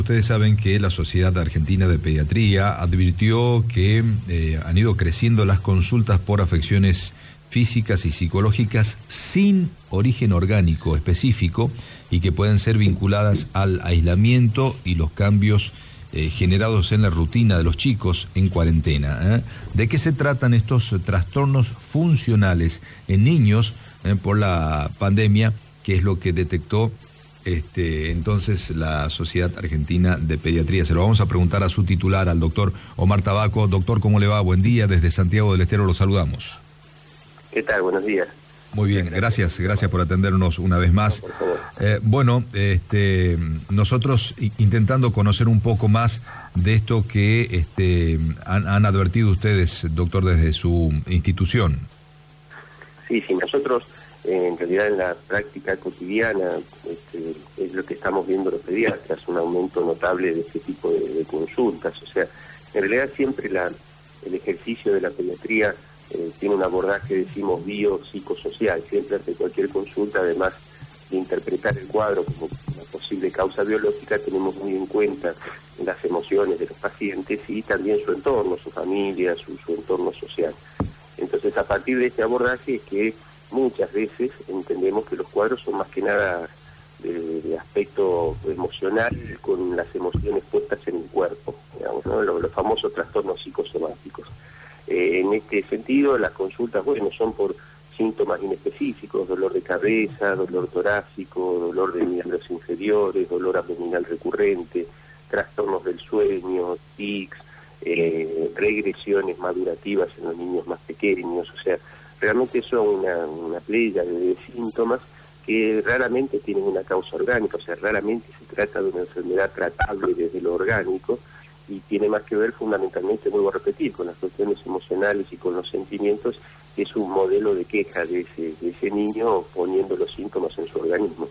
Ustedes saben que la Sociedad Argentina de Pediatría advirtió que han ido creciendo las consultas por afecciones físicas y psicológicas sin origen orgánico específico y que pueden ser vinculadas al aislamiento y los cambios generados en la rutina de los chicos en cuarentena. ¿De qué se tratan estos trastornos funcionales en niños por la pandemia? ¿Qué es lo que detectó entonces la Sociedad Argentina de Pediatría? Se lo vamos a preguntar a su titular, al doctor Omar Tabaco. Doctor, ¿cómo le va? Buen día, desde Santiago del Estero lo saludamos. ¿Qué tal? Buenos días. Muy bien, gracias por atendernos una vez más. No, por favor. Nosotros intentando conocer un poco más de esto que han advertido ustedes, doctor, desde su institución. Sí, nosotros en realidad en la práctica cotidiana es lo que estamos viendo los pediatras, un aumento notable de este tipo de consultas. O sea, en realidad siempre el ejercicio de la pediatría tiene un abordaje, decimos, biopsicosocial. Siempre ante cualquier consulta, además de interpretar el cuadro como una posible causa biológica, tenemos muy en cuenta las emociones de los pacientes y también su entorno, su familia, su entorno social. Entonces, a partir de este abordaje es que muchas veces entendemos que los cuadros son más que nada de aspecto emocional, con las emociones puestas en el cuerpo, digamos, ¿no? Los famosos trastornos psicosomáticos. En este sentido, las consultas, son por síntomas inespecíficos: dolor de cabeza, dolor torácico, dolor de miembros inferiores, dolor abdominal recurrente, trastornos del sueño, tics, regresiones madurativas en los niños más pequeños. O sea, realmente son una playa de síntomas que raramente tienen una causa orgánica. O sea, raramente se trata de una enfermedad tratable desde lo orgánico, y tiene más que ver fundamentalmente, vuelvo a repetir, con las cuestiones emocionales y con los sentimientos, que es un modelo de queja de ese niño poniendo los síntomas en su organismo.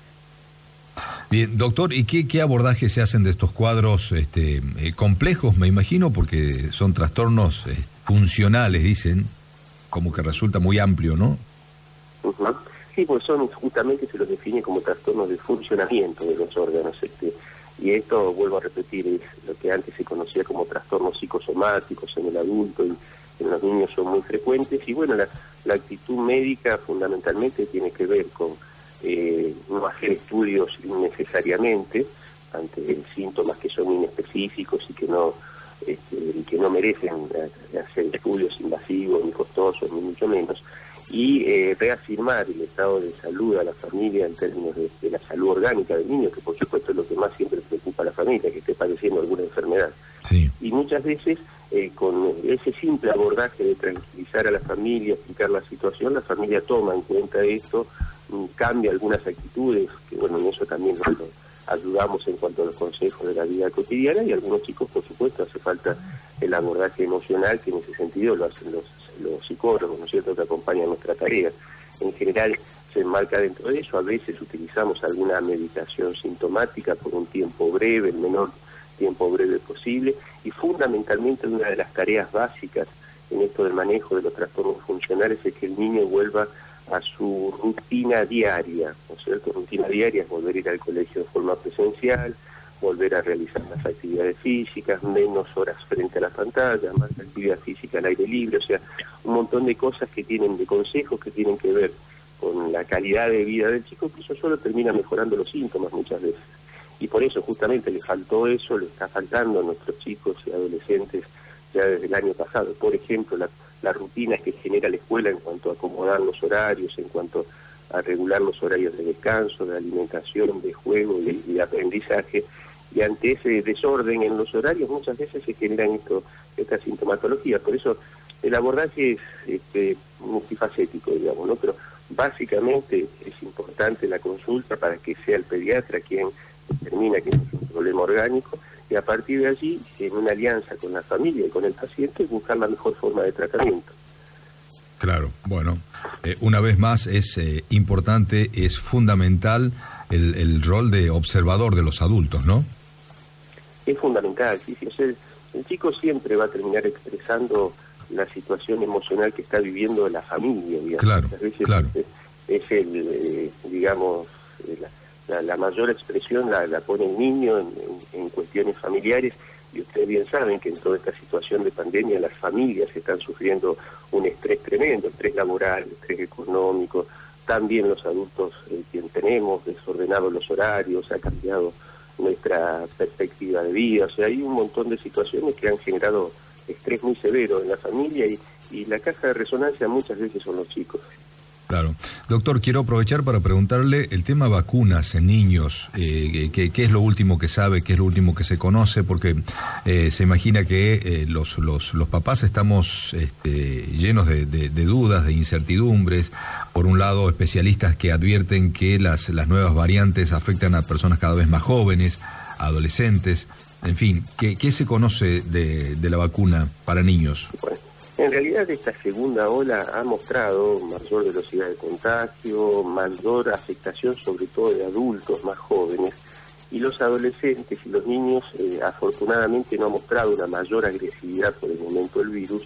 Bien, doctor, ¿y qué abordajes se hacen de estos cuadros complejos, me imagino, porque son trastornos funcionales, dicen, como que resulta muy amplio, ¿no? Uh-huh. Sí, pues justamente se los define como trastornos de funcionamiento de los órganos, y esto, vuelvo a repetir, es lo que antes se conocía como trastornos psicosomáticos en el adulto, y en los niños son muy frecuentes. Y la actitud médica fundamentalmente tiene que ver con no hacer estudios innecesariamente ante síntomas que son inespecíficos y que no merecen hacer estudios invasivos ni costosos, ni mucho menos, y reafirmar el estado de salud a la familia en términos de la salud orgánica del niño, que por supuesto es lo que más siempre preocupa a la familia, que esté padeciendo alguna enfermedad. Sí. Y muchas veces con ese simple abordaje de tranquilizar a la familia, explicar la situación, la familia toma en cuenta esto, cambia algunas actitudes, que en eso también nos ayudamos en cuanto a los consejos de la vida cotidiana, y algunos chicos, por supuesto, hace falta el abordaje emocional, que en ese sentido lo hacen los psicólogos, ¿no es cierto?, que acompañan nuestra tarea. En general se enmarca dentro de eso. A veces utilizamos alguna medicación sintomática por un tiempo breve, el menor tiempo breve posible, y fundamentalmente una de las tareas básicas en esto del manejo de los trastornos funcionales es que el niño vuelva a su rutina diaria, ¿no es cierto? Rutina diaria es volver a ir al colegio de forma presencial, volver a realizar las actividades físicas, menos horas frente a la pantalla, más actividad física al aire libre. O sea, un montón de cosas de consejos que tienen que ver con la calidad de vida del chico, que eso solo termina mejorando los síntomas muchas veces. Y por eso justamente le faltó eso, le está faltando a nuestros chicos y adolescentes ya desde el año pasado. Por ejemplo, la rutina que genera la escuela en cuanto a acomodar los horarios, en cuanto a regular los horarios de descanso, de alimentación, de juego y de aprendizaje. Y ante ese desorden en los horarios muchas veces se generan esta sintomatología. Por eso el abordaje es multifacético, digamos, ¿no? Pero básicamente es importante la consulta para que sea el pediatra quien determina que es un problema orgánico, y a partir de allí, en una alianza con la familia y con el paciente, buscar la mejor forma de tratamiento. Claro, bueno, una vez más es importante, es fundamental el rol de observador de los adultos, ¿no? Es fundamental, sí. O sea, el chico siempre va a terminar expresando la situación emocional que está viviendo la familia, digamos. Claro, Muchas veces claro. Es la mayor expresión la pone el niño en cuestiones familiares, y ustedes bien saben que en toda esta situación de pandemia las familias están sufriendo un estrés tremendo, estrés laboral, estrés económico, también los adultos quien tenemos desordenados los horarios, ha cambiado nuestra perspectiva de vida, o sea, hay un montón de situaciones que han generado estrés muy severo en la familia y la caja de resonancia muchas veces son los chicos. Claro. Doctor, quiero aprovechar para preguntarle el tema vacunas en niños. ¿Qué es lo último que sabe? ¿Qué es lo último que se conoce? Porque se imagina que los papás estamos llenos de dudas, de incertidumbres. Por un lado, especialistas que advierten que las nuevas variantes afectan a personas cada vez más jóvenes, adolescentes. En fin, ¿qué se conoce de la vacuna para niños? Bueno, en realidad esta segunda ola ha mostrado mayor velocidad de contagio, mayor afectación sobre todo de adultos más jóvenes, y los adolescentes y los niños afortunadamente no han mostrado una mayor agresividad por el momento del virus,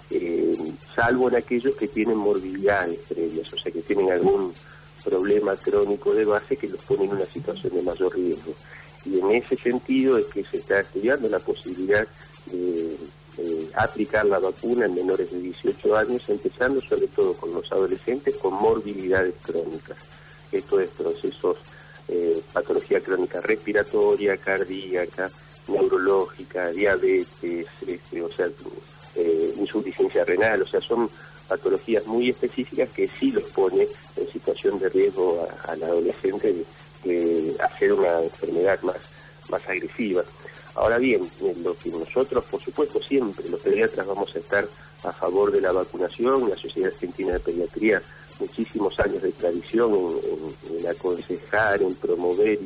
salvo en aquellos que tienen morbilidades previas, o sea que tienen algún problema crónico de base que los pone en una situación de mayor riesgo. Y en ese sentido es que se está estudiando la posibilidad de aplicar la vacuna en menores de 18 años, empezando sobre todo con los adolescentes con morbilidades crónicas. Esto es procesos, patología crónica respiratoria, cardíaca, neurológica, diabetes, o sea, insuficiencia renal, o sea, son patologías muy específicas que sí los pone en situación de riesgo al adolescente de hacer una enfermedad más agresiva. Ahora bien, lo que nosotros, por supuesto, siempre los pediatras vamos a estar a favor de la vacunación, la Sociedad Argentina de Pediatría, muchísimos años de tradición en aconsejar, en promover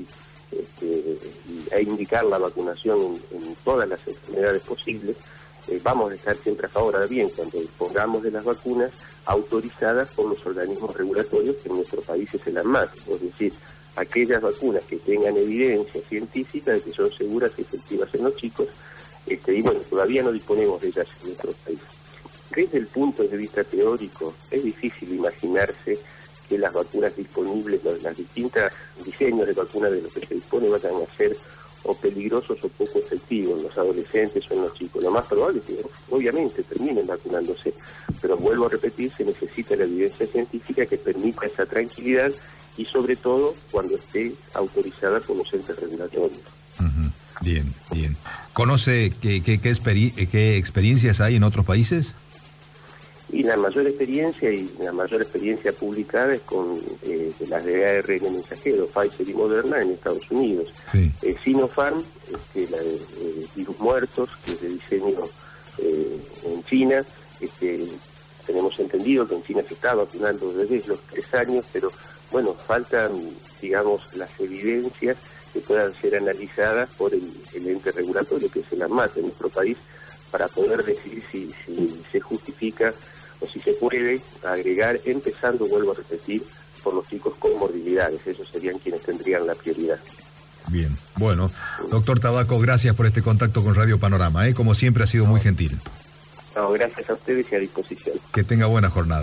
e indicar la vacunación en todas las enfermedades posibles. Vamos a estar siempre a favor. Ahora bien, cuando dispongamos de las vacunas autorizadas por los organismos regulatorios, que en nuestro país es el ANMAT, es decir, aquellas vacunas que tengan evidencia científica de que son seguras y efectivas en los chicos, y bueno, todavía no disponemos de ellas en nuestro país. Desde el punto de vista teórico, es difícil imaginarse que las vacunas disponibles, los distintos diseños de vacunas de los que se dispone vayan a ser o peligrosos o poco efectivos en los adolescentes o en los chicos. Lo más probable es que obviamente terminen vacunándose, pero vuelvo a repetir, se necesita la evidencia científica que permita esa tranquilidad y sobre todo cuando esté autorizada por los entes regulatorios. Uh-huh. Bien. ¿Conoce qué experiencias hay en otros países? Y la mayor experiencia publicada es con las de ARN mensajero, Pfizer y Moderna en Estados Unidos. Sí. Sinopharm, la de virus muertos, que es de diseño en China. Tenemos entendido que en China se está vacunando desde los 3 años, pero bueno, faltan, digamos, las evidencias que puedan ser analizadas por el ente regulatorio, que es el ANMAT en nuestro país, para poder decidir si se justifica o si se puede agregar, empezando, vuelvo a repetir, por los chicos con morbilidades. Esos serían quienes tendrían la prioridad. Bien, bueno, doctor Tabaco, gracias por este contacto con Radio Panorama, como siempre ha sido muy gentil. No, gracias a ustedes y a disposición. Que tenga buena jornada.